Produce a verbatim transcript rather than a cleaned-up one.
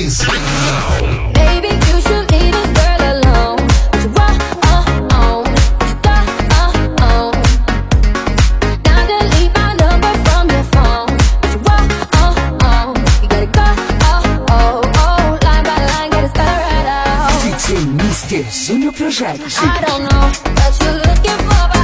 is now. Baby, you should leave this girl alone. What you want, oh, oh, what you got, oh, oh. Now delete my number from your phone. What you want, oh, oh, you gotta go, oh, oh, oh. Line by line, gotta spell it right out. D J Mister Júnior Project. I don't know what you're looking for.